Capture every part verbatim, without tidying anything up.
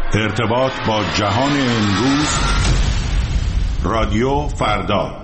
ارتباط با جهان امروز، رادیو فردا.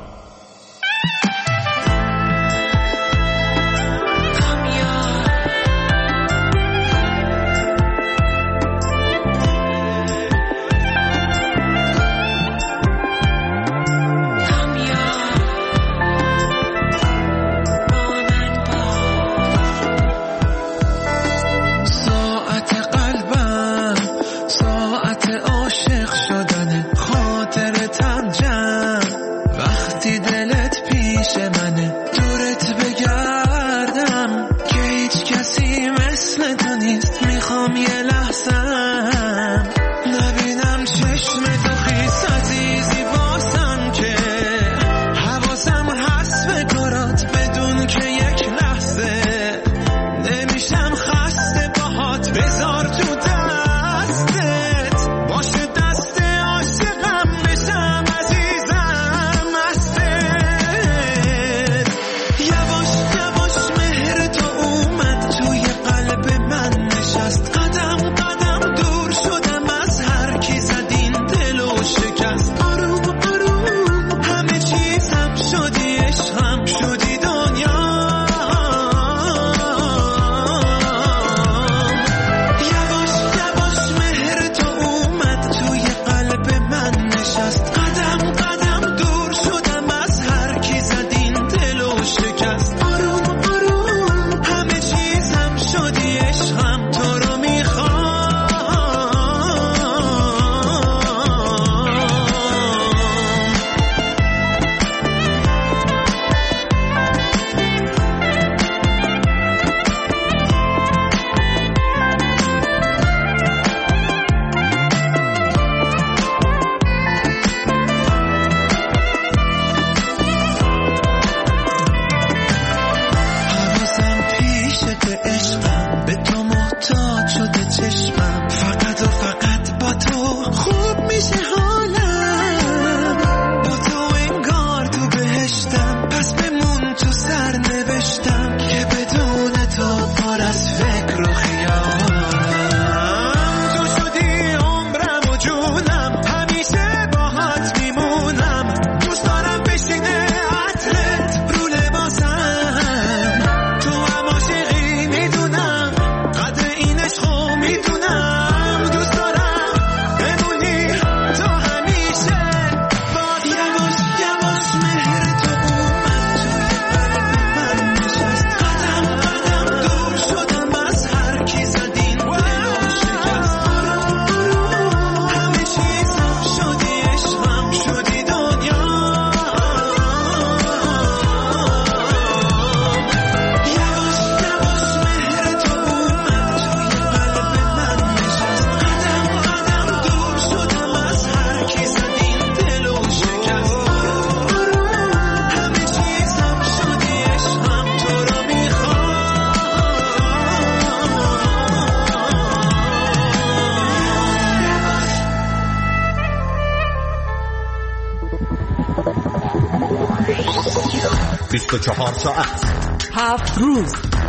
بیست و چهار ساعت، هفت روز،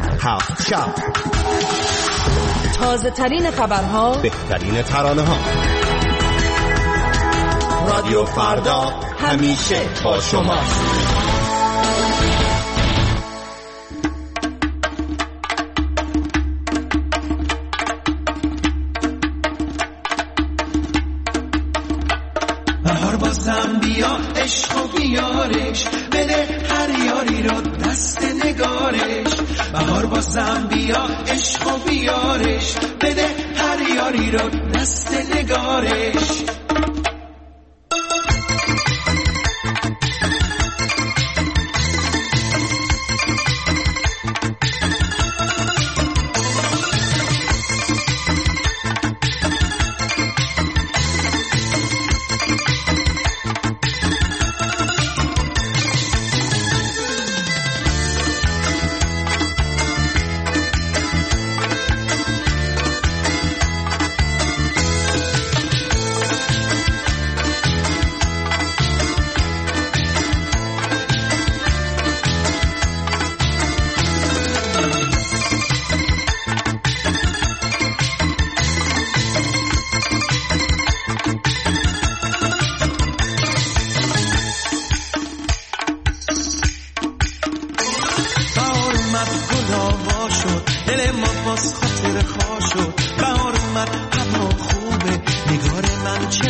هفت شب، تازه ترین خبرها، بهترین ترانه ها. رادیو فردا همیشه با شماست. بهار بازم بیا، عشق و بیارش بده هر یاری رو دست نگارش. بهار بازم بیا، عشق و بیارش بده هر یاری رو دست نگارش.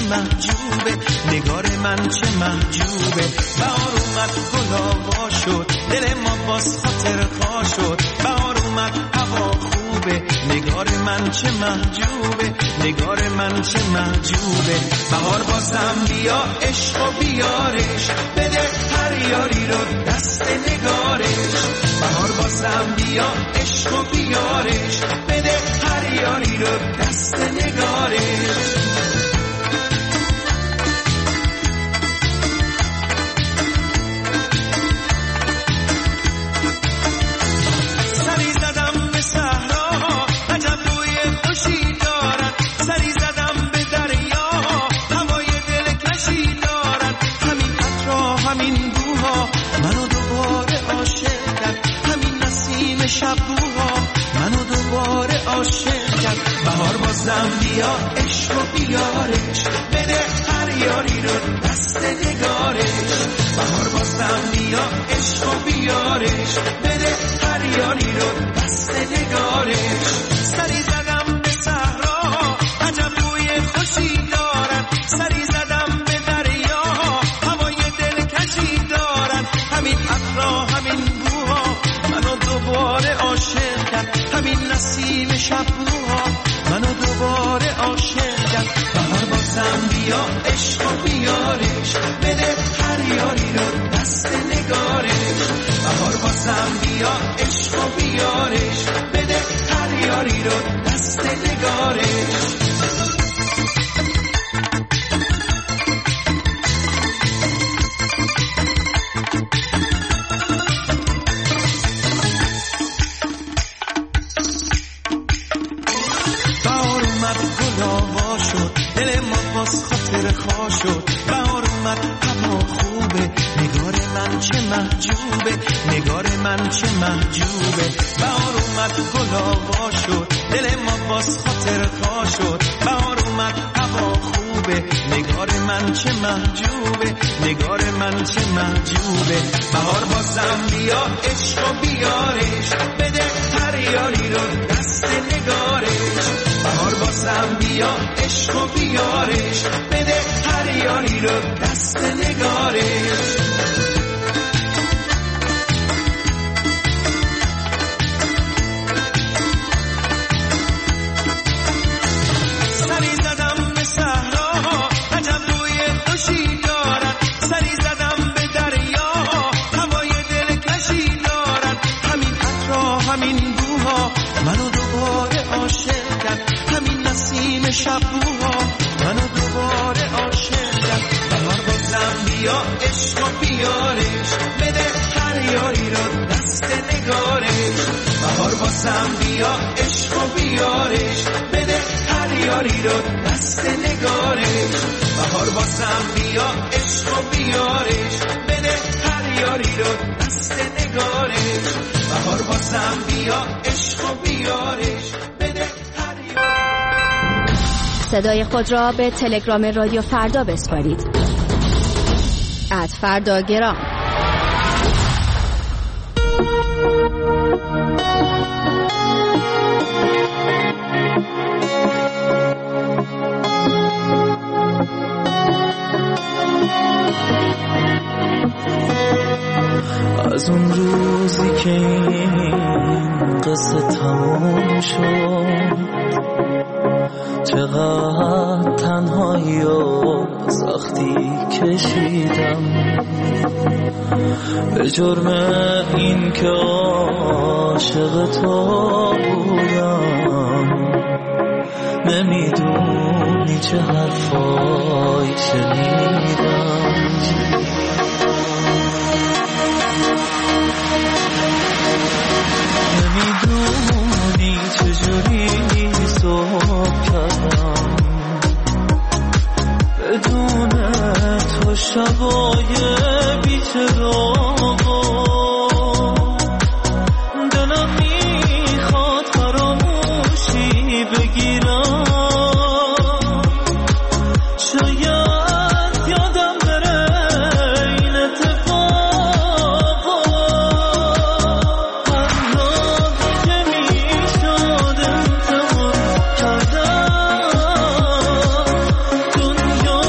محجوبه، نگار من چه محجوبه. بهار اومد گلا شد، دل ما باز خاطر خوا شد. بهار اومد هوا خوبه، نگار من چه محجوبه، نگار من چه محجوبه. بهار بازم بیا عشق و بیارش، بده هر یاری رو دست نگارش. بهار بازم بیا عشق و بیارش، بده هر یاری رو دست نگارش. بهار بازم بیا عشق و بیارش، بده هر یاری رو دست نگارش. بهار بازم بیا عشق و بیارش، بده هر یاری رو دست نگارش. سری زدم به صحرا، عجب روی خوشی دارن. سری زدم به دریا، هوای دلکشی دارن. همین عطرها همین بوها منو دوباره عاشق کرد. همین نسیم شبوها منو دوباره عاشق کرد. بهار بازم بیا عشق و بیارش، بده هر یاری رو دست نگارش. بهار بازم بیا عشق و بیارش، بده هر یاری رو دست نگارش. دل ما باز خاطر خوا شد. بهار اومد هوا خوبه، نگار من چه محجوبه، نگار من چه محجوبه. بهار اومد گلا شد، دل ما باز خاطر خوا شد. بهار اومد هوا خوبه، نگار من چه محجوبه، نگار من چه محجوبه. بهار بازم بیا عشق و بیارش، بده هر یاری رو دست نگارش. بهار بازم بیا عشق و بیارش، بده هر یاری رو دست نگارش. سری زدم به صحرا، عجب روی خوشی دارن. سری زدم به دریا، هوای دلکشی دارن. همین عطرها همین بوها منو دوباره عاشق کرد. همین نسیم شبوها منو دوباره عاشق کرد. بهار بازم بیا عشق و بیارش، بده هر یاری رو دست نگارش. بهار بازم بیا عشق و بیارش، بده هر یاری رو دست نگارش. بهار بازم بیا عشق و بیارش، بده هر یاری رو دست نگارش. بهار بازم بیا عشق و بیارش، بده هر یاری. صدای خود را به تلگرام رادیو فردا بسپارید. ات فردا گرام. از اون روزی که این قصه تموم شد، چقدر تنهایی و سختی کشیدم به جرم این که عاشق تو بودم. نمیدونی چه حرفایی شنیدم، نمیدونی چجوری صبح کردم بدون تو شبای بی‌چراغ. دلم میخواد فراموشی بگیرم، شاید یادم بره این اتفاقا. هر که میشد انتظار کردم، دنیا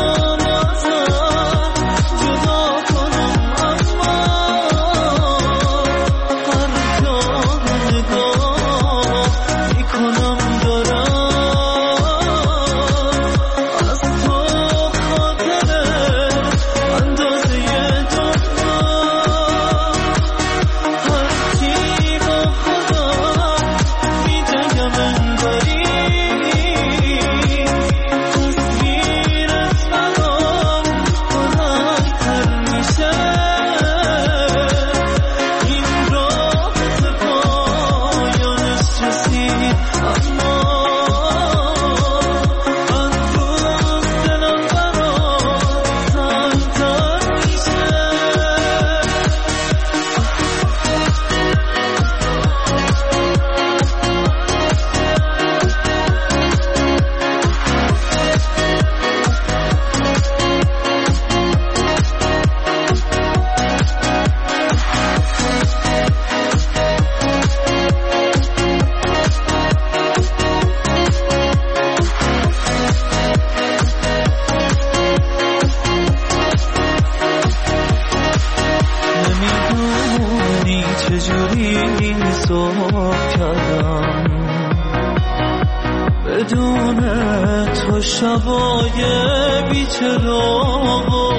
تو شبای بی‌چراغ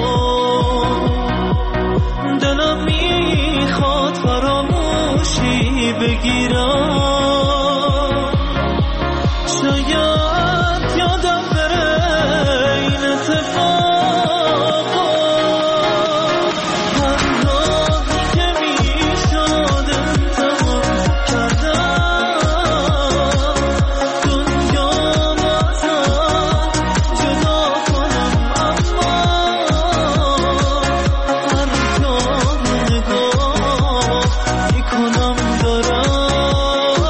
دلم میخواد فراموشی بگیرم شاید یادم بره این اتفاقا هر راهی که میشد انتخاب کردم دنیا ازم جدا کنم اما هر جا نگاه میکنم دارم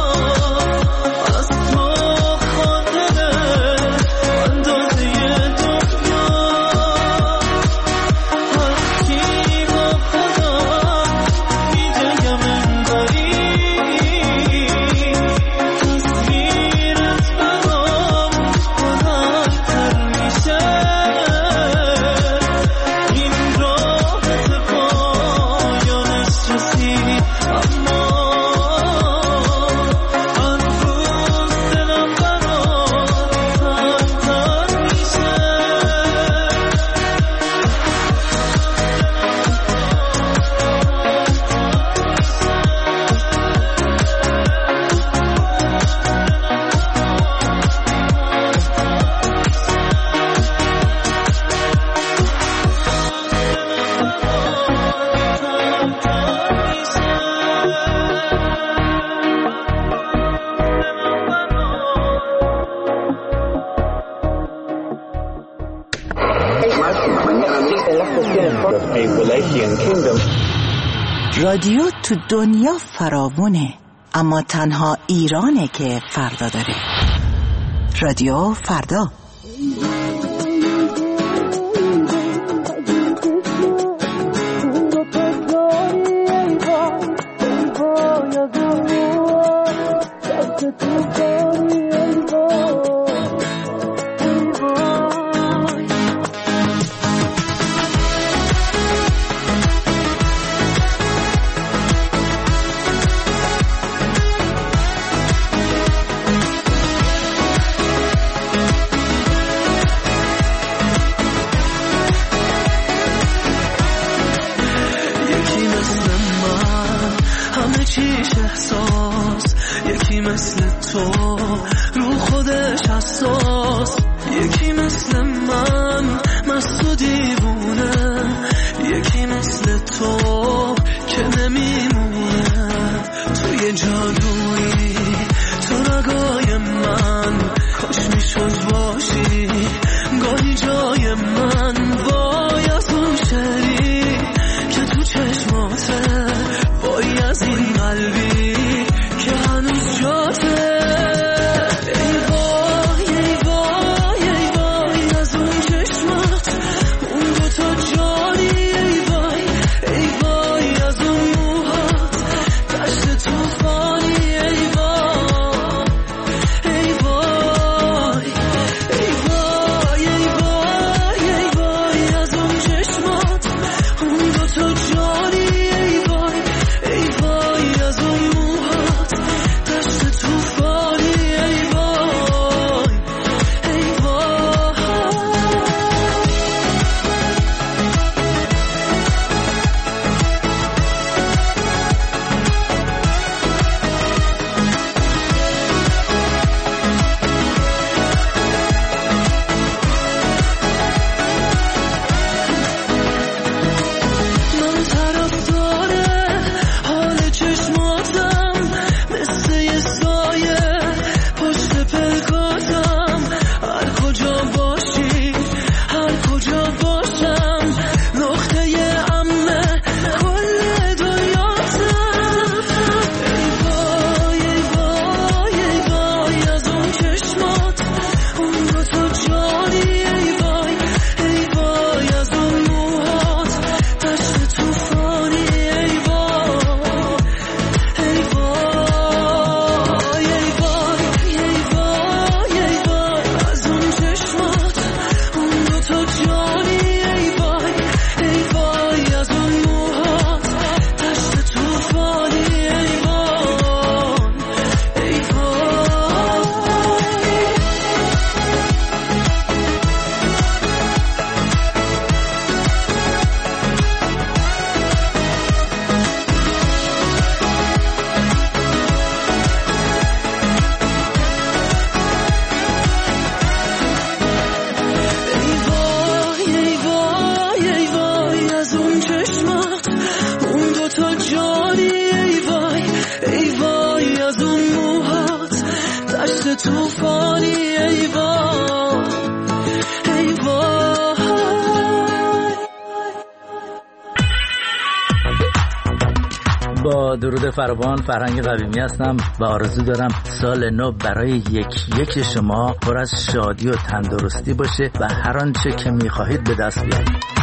از تو خاطره اندازه دنیا هر کی با خودم میجنگم انگاری تصویرت برام بلندتر میشه این راه به پایانش رسید اما هر روز دلم برات تنگ‌تر میشه رادیو تو دنیا فراوونه، اما تنها ایرانه که فردا داره. رادیو فردا. احساس یکی مثل تو رو خودش حساس یکی مثل من مست و دیوونه یکی مثل تو که نمیمونه توی جادویی تو رگای من کاش میشد باشی گاهی جای من وای از اون شعری که تو چشماته وای از این قلبی که هنوز جاته درود فراوان، فرهنگ قویمی هستم و آرزو دارم سال نو برای یک یک شما پر از شادی و تندرستی باشه و هر آنچه که می‌خواهید به دست بیارید.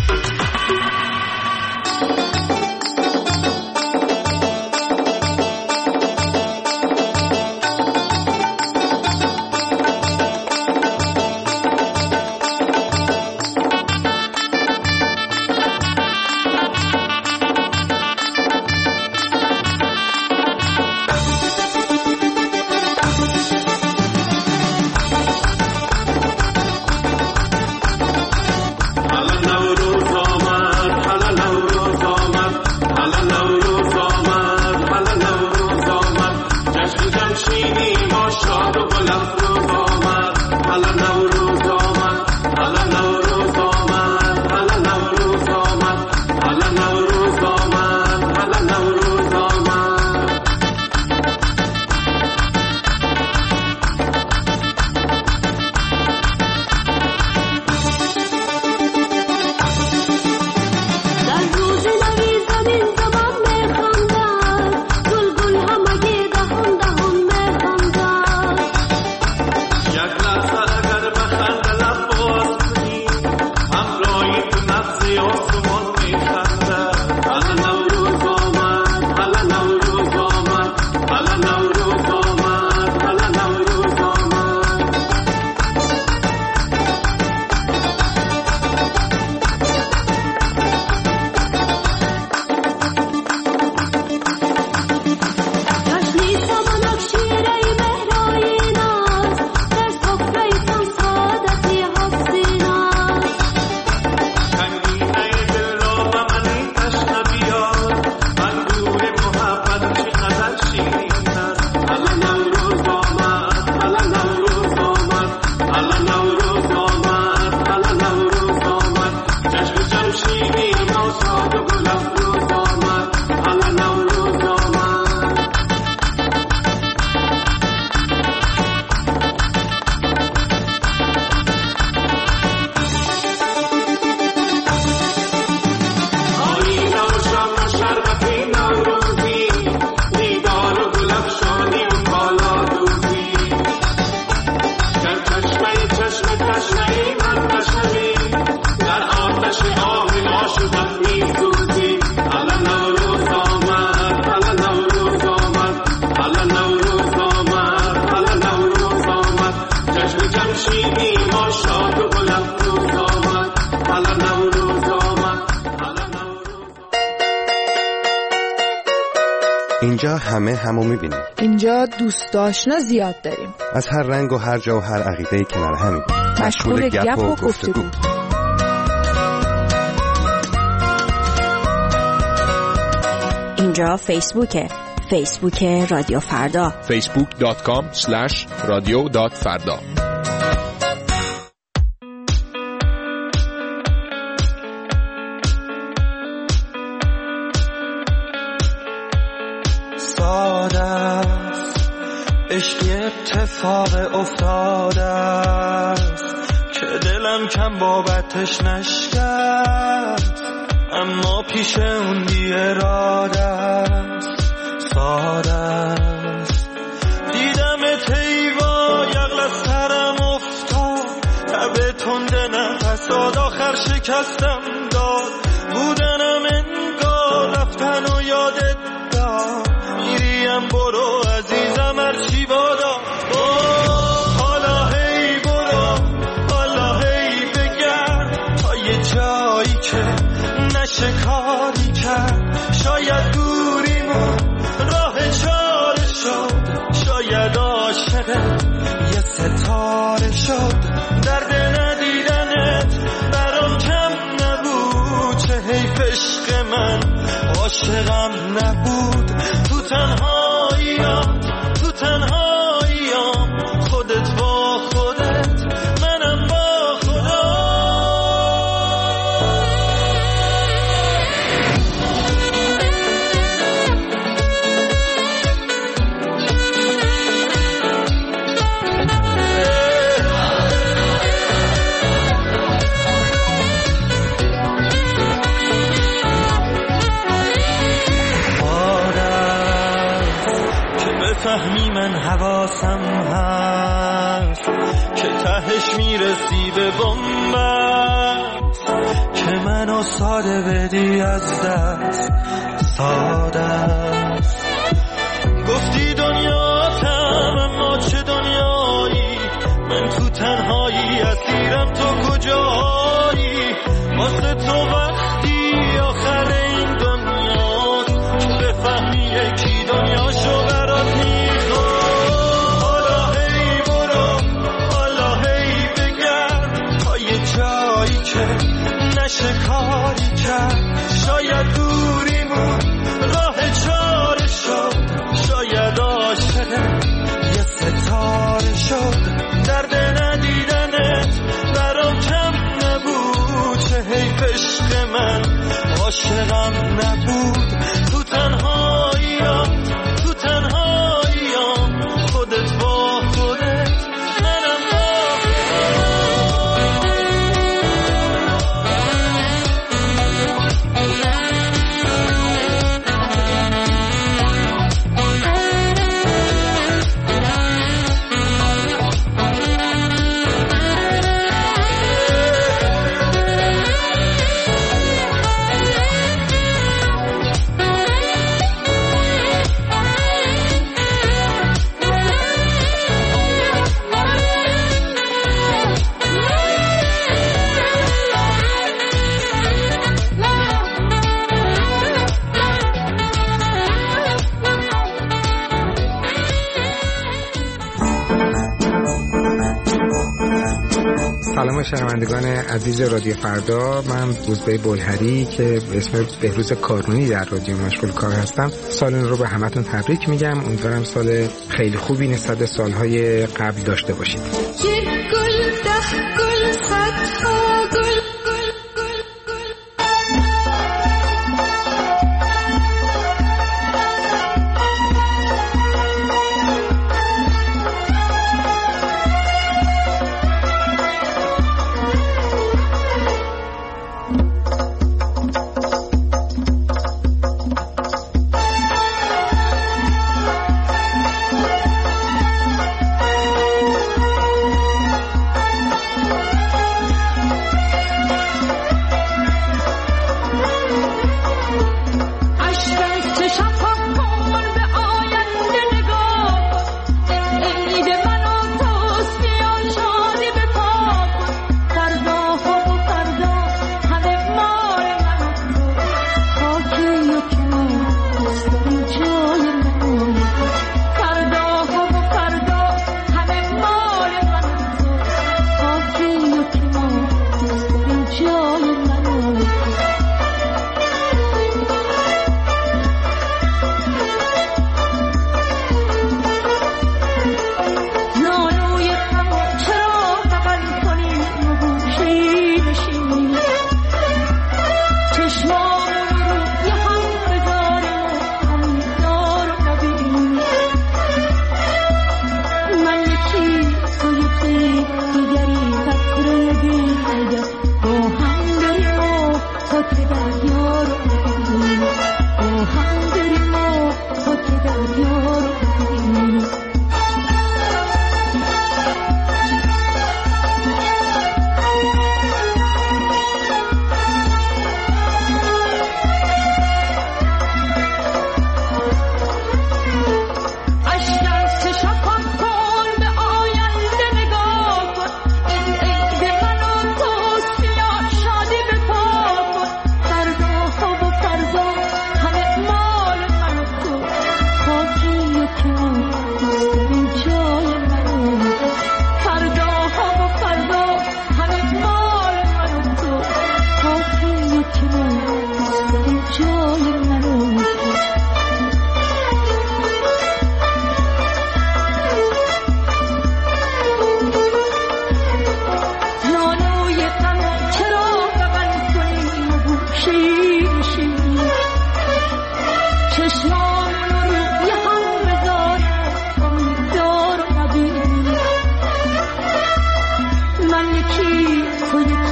اینجا همه همو میبینیم. اینجا دوست آشنا زیاد داریم. از هر رنگ و هر جا و هر عقیده‌ای کنار همیم. مشغول گپ و گفتگو. اینجا فیسبوکه. فیسبوک رادیو فردا. فیسبوک دات کام اسلش رادیو دات فردا. عشقی اتفاق افتاده است که دلم کم بابتش نشکست، اما پیش اون بی اراده است. ساده است دیدم تیوا یقل از سرم افتاد، لب تنده نفس داد آخر شکستم داد. بودنم انگار رفتن و یادت داد، میریم برو عزیزم هرچی بادا. حالا هی برو حالا هی بگرد تا یه جایی که نشه کاری کرد. شاید دوریمون راه چاره شد، شاید عاشقت یه ستاره شد. درد ندیدنت برام کم نبود، چه حیف عشق من عاشقم نبود. تو تنهاییام تو تنهاییام خودت با خودت منم با خدا. احساسم هست که تهش میرسی به بنبست که منو ساده بدی از دست ساده است. گفتی دنیاتم اما چه دنیایی، من تو تنهایی اسیرم تو کجایی، واسه تو وقتی آخر این دنیاست تو بفهمی یکی دنیاشو برات میخواد. حالا هی برو حالا هی بگرد تا یه جایی که نشه کاری کرد، شاید دوریمون راه چاره شد، شاید عاشق یه ستاره شد، درد ندیدنت برام کم نبود، چه حیف عشق من عاشقم نبود. تو تنهاییام تو تنهاییام خودت با خودت منم با سلام شنوندگان عزیز رادیو فردا، من روزبه بلهری که به اسم بهروز کارونی در رادیو مشغول کار هستم. سال نو رو به همتون تبریک میگم. امیدوارم سال خیلی خوبی نسبت به سالهای قبل داشته باشید. گل ده گل صدها گل من یکی تو یکی